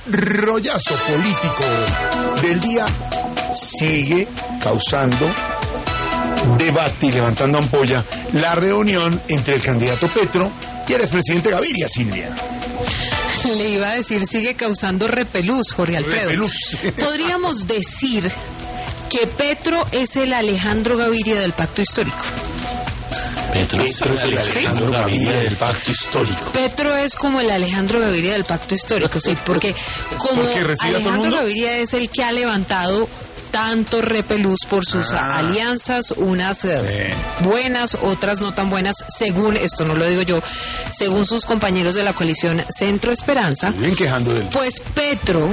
rollazo político del día sigue causando debate y levantando ampolla la reunión entre el candidato Petro y el expresidente Gaviria, Silvia. Le iba a decir, sigue causando repelús, Jorge Alfredo. Repelús. Podríamos decir que Petro es el Alejandro Gaviria del Pacto Histórico. Petro es el Alejandro Gaviria del Pacto Histórico. Petro es como el Alejandro Gaviria del Pacto Histórico, sí, porque como Alejandro Gaviria es el que ha levantado tanto repelús por sus alianzas, unas buenas, otras no tan buenas, según, esto no lo digo yo, según sus compañeros de la coalición Centro Esperanza. Bien quejando de él. Pues Petro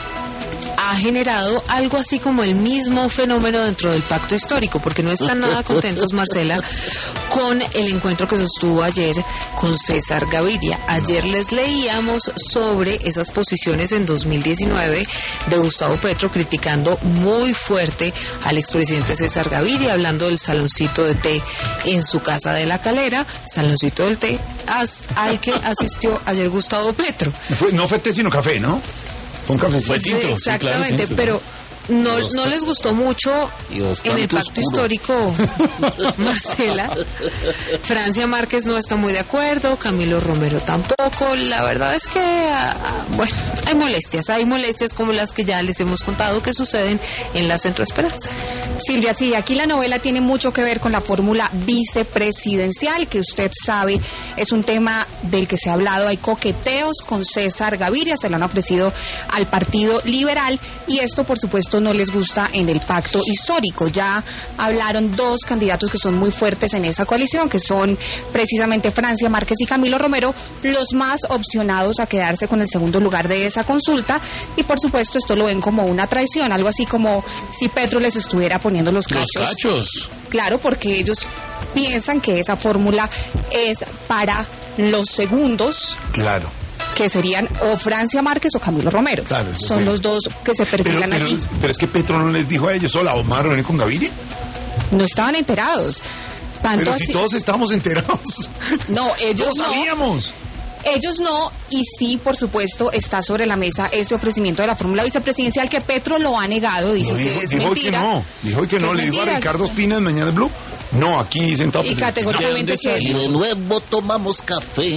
ha generado algo así como el mismo fenómeno dentro del pacto histórico, porque no están nada contentos, Marcela, con el encuentro que sostuvo ayer con César Gaviria. Ayer les leíamos sobre esas posiciones en 2019 de Gustavo Petro, criticando muy fuerte al expresidente César Gaviria, hablando del saloncito de té en su casa de La Calera, saloncito del té al que asistió ayer Gustavo Petro. No fue té, sino café, ¿no? Un cafecito. Fue tinto, sí, exactamente, sí, claro, pero no les gustó mucho en el pacto histórico, Marcela. Francia Márquez no está muy de acuerdo, Camilo Romero tampoco. La verdad es que, bueno, hay molestias como las que ya les hemos contado que suceden en la Centro Esperanza. Silvia, sí, aquí la novela tiene mucho que ver con la fórmula vicepresidencial, que usted sabe es un tema del que se ha hablado. Hay coqueteos con César Gaviria, se lo han ofrecido al Partido Liberal, y esto, por supuesto, no les gusta en el pacto histórico. Ya hablaron dos candidatos que son muy fuertes en esa coalición, que son precisamente Francia Márquez y Camilo Romero, los más opcionados a quedarse con el segundo lugar de esa consulta, y por supuesto esto lo ven como una traición, algo así como si Petro les estuviera poniendo los cachos. Los cachos. Claro, porque ellos piensan que esa fórmula es para los segundos. Claro. Que serían o Francia Márquez o Camilo Romero. Claro, son sí. los dos que se perfilan allí. Pero es que Petro no les dijo a ellos, hola, vamos a reunir con Gaviria. No estaban enterados. Tanto pero así, si todos estábamos enterados. No, ellos no sabíamos. Ellos no, y sí, por supuesto, está sobre la mesa ese ofrecimiento de la fórmula vicepresidencial que Petro lo ha negado, dice que es mentira. Dijo que no, le dijo a Ricardo Espina en Mañana Blue. No, aquí sentado. Y categóricamente que y de nuevo tomamos café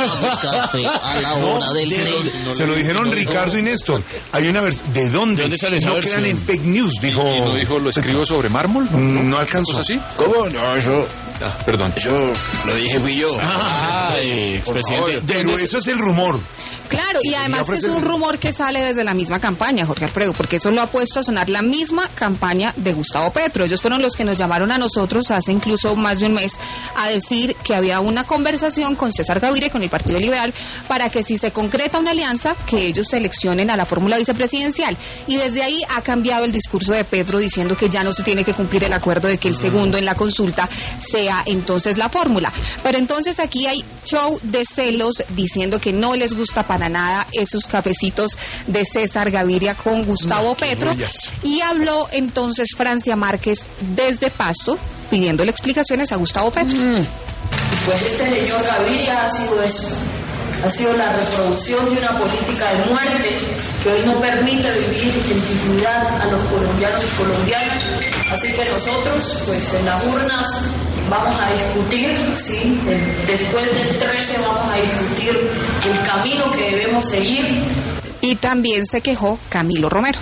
a la hora del té. Se lo dijeron Ricardo y Néstor. Hay una versión. ¿De dónde? ¿De dónde sale esa no versión? quedan en fake news, dijo. ¿Y no dijo lo escribo sobre mármol? No alcanzó. ¿Así? ¿Cómo? No, eso... Perdón. Eso lo dije fui yo. Expresidente. Pero eso es el rumor. Claro, y además que es un rumor que sale desde la misma campaña, Jorge Alfredo, porque eso lo ha puesto a sonar la misma campaña de Gustavo Petro. Ellos fueron los que nos llamaron a nosotros hace incluso más de un mes a decir que había una conversación con César Gaviria y con el Partido Liberal para que si se concreta una alianza, que ellos seleccionen a la fórmula vicepresidencial. Y desde ahí ha cambiado el discurso de Petro diciendo que ya no se tiene que cumplir el acuerdo de que el segundo en la consulta sea entonces la fórmula. Pero entonces aquí hay show de celos diciendo que no les gusta para nada esos cafecitos de César Gaviria con Gustavo Petro. Y habló entonces Francia Márquez desde Pasto pidiéndole explicaciones a Gustavo Petro. Pues este señor Gaviria ha sido eso. Ha sido la reproducción de una política de muerte que hoy no permite vivir en dignidad a los colombianos y colombianas. Así que nosotros, pues en las urnas, vamos a discutir, ¿sí? Después del 13 vamos a discutir el camino que debemos seguir. Y también se quejó Camilo Romero.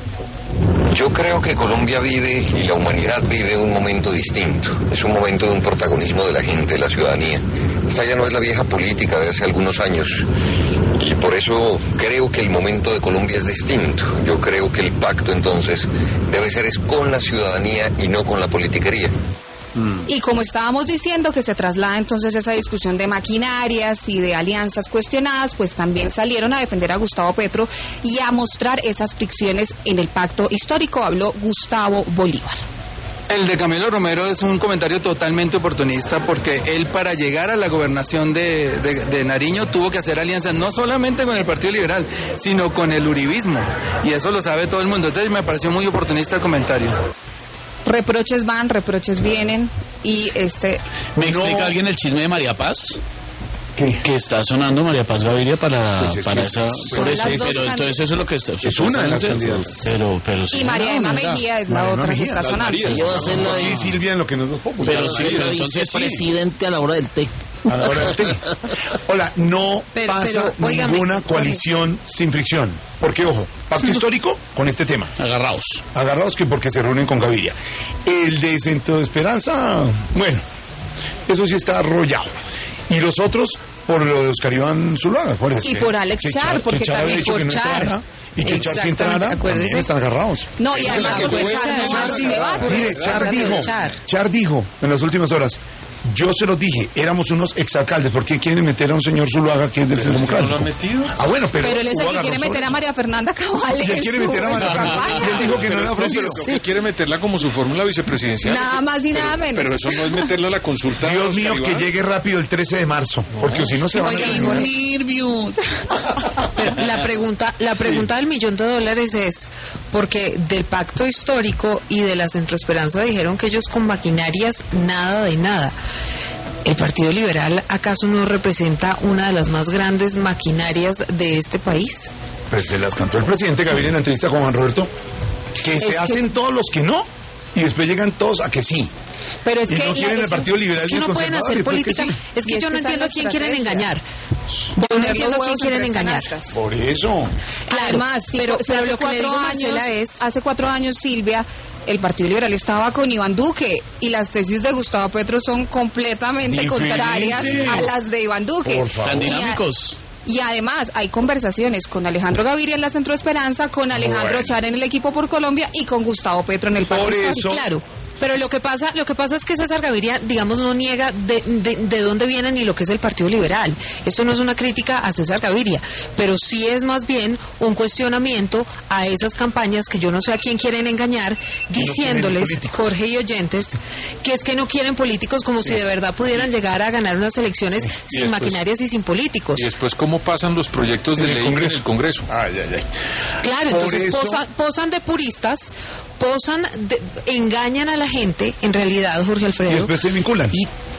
Yo creo que Colombia vive y la humanidad vive un momento distinto. Es un momento de un protagonismo de la gente, de la ciudadanía. Esta ya no es la vieja política de hace algunos años. Y por eso creo que el momento de Colombia es distinto. Yo creo que el pacto entonces debe ser con la ciudadanía y no con la politiquería. Y como estábamos diciendo que se traslada entonces esa discusión de maquinarias y de alianzas cuestionadas, pues también salieron a defender a Gustavo Petro y a mostrar esas fricciones en el pacto histórico. Habló Gustavo Bolívar. El de Camilo Romero es un comentario totalmente oportunista porque él para llegar a la gobernación de Nariño tuvo que hacer alianzas no solamente con el Partido Liberal, sino con el uribismo. Y eso lo sabe todo el mundo. Entonces me pareció muy oportunista el comentario. Reproches van, reproches vienen y ¿Me explica alguien el chisme de María Paz? Que está sonando María Paz Gaviria para Pues es que esa... son Por eso, las dos pero entonces eso es lo que está... Es una de las candidatas. Pero sí. Y María Emma Mejía es la Mariana otra que Mejía, está las sonando. Marías. Yo voy a hacerlo Y ahí. Silvia en lo que nos da poco. Pero Ya, sí, ya, pero ya, entonces sí. Presidente a la hora del té. a la hora del té. Hola, no Pero, pasa óigame, ninguna Jorge. coalición sin fricción. Porque, ojo, pacto histórico con este tema. Agarraos. Agarrados que porque se reúnen con Gaviria. El de Centro de Esperanza, bueno, eso sí está arrollado. Y los otros, por lo de Oscar Iván Zuluaga, acuérdense. Y por Alex Que Char, porque Char había también dicho por que no Char. entrara, y que Char sí Exactamente, entrara, acuérdese. también están agarrados. No, y además que porque fue Char no Char hace sí. debate. Mire, Char. Char dijo en las últimas horas, yo se los dije, éramos unos exalcaldes, ¿por qué quieren meter a un señor Zuluaga que es del Centro ¿No lo Democrático? han metido? Ah, bueno, pero Pero él es el hubo que quiere agarrón meter a sobre María Fernanda Cabal eso. Y él en quiere su meter a María campaña. Fernanda. Y él dijo que no le ha ofrecido. Pero que quiere meterla como su fórmula vicepresidencial. Nada más y nada menos. Pero eso no es meterla a la consulta. de Dios Oscar mío, que Iván. llegue rápido el 13 de marzo, porque si no se van a... Oiga, Nervios. Pero la pregunta del $1.000.000 es, porque del pacto histórico y de la Centroesperanza dijeron que ellos con maquinarias nada de nada. ¿El Partido Liberal acaso no representa una de las más grandes maquinarias de este país? Pues se las cantó el presidente Gaviria en la entrevista con Juan Roberto, que se hacen todos los que no, y después llegan todos a que sí. Pero es Y que no quieren el Partido Liberal Es que y el no pueden Conservador, hacer y después que política. sí. Es que Y yo es no que esa entiendo a es quién la quieren estrategia. engañar. Yo no entiendo a quién quieren engañar. Por eso. Claro, Además, sí, pero hace lo que le digo, 4 Marcela, años, es... hace 4 años, Silvia, el Partido Liberal estaba con Iván Duque y las tesis de Gustavo Petro son completamente Diferente. contrarias a las de Iván Duque. Por favor. Tan Y a- dinámicos. Y además hay conversaciones con Alejandro Gaviria en la Centro Esperanza, con Alejandro Bueno. Char en el equipo por Colombia y con Gustavo Petro en el Pacto Por Histórico. eso- Claro, pero lo que pasa es que César Gaviria, digamos, no niega de dónde viene ni lo que es el Partido Liberal. Esto no es una crítica a César Gaviria, pero sí es más bien un cuestionamiento a esas campañas que yo no sé a quién quieren engañar, diciéndoles, políticos. Jorge y oyentes, que es que no quieren políticos como si de verdad pudieran llegar a ganar unas elecciones sin después- maquinarias y sin políticos. Y después, ¿cómo pasan los proyectos de En el ley Congreso. en el Congreso? Ay, ay, ay. Claro, Por entonces eso- posan de puristas, engañan a la gente, en realidad, Jorge Y Alfredo, después se vinculan.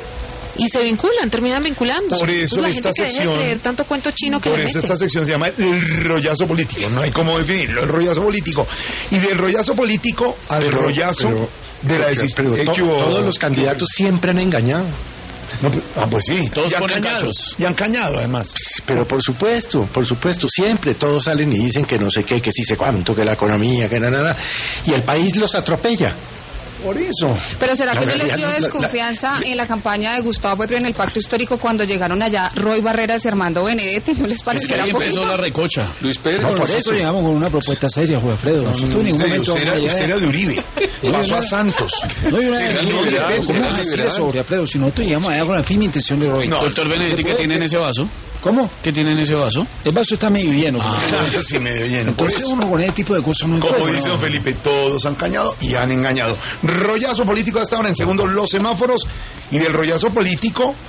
y se vinculan, terminan vinculando. Por eso la esta gente que deje de sección- creer tanto cuento chino que Por le eso mete. esta sección se llama el rollazo político. No hay cómo definirlo, el rollazo político. Y del rollazo político al rollazo de la decisión. Todos los candidatos siempre han engañado. No, pues sí. Todos y han ponen cañado. cachos. Y han cañado, además. Pero por supuesto, siempre todos salen y dicen que no sé qué, que sí sé cuánto, que la economía, que nada, y el país los atropella. Por eso. Pero ¿será La que no les realidad dio no- desconfianza en la campaña de Gustavo Petro en el Pacto Histórico cuando llegaron allá Roy Barreras y Armando Benedetti? ¿No les parecerá un poquito? la recocha. Luis Pérez. No, por eso. llegamos con una propuesta seria, Juan Alfredo. Nosotros en ningún Sí, momento usted, era, vamos a usted era llegar. de Uribe. Pasó a Santos. No hay una Era no, liberal, ¿cómo era vas a decir liberal. eso, Jorge Alfredo? Si nosotros llegamos allá con la firme intención de Roy. No. Doctor Benedetti, ¿qué tiene en ese vaso? ¿Cómo? ¿Qué tiene en ese vaso? El vaso está medio lleno. Sí, medio lleno. Por Entonces eso. uno con ese tipo de cosas no Como puede. dice don Felipe, todos han cañado y han engañado. Rollazo político hasta ahora en segundo los semáforos y del rollazo político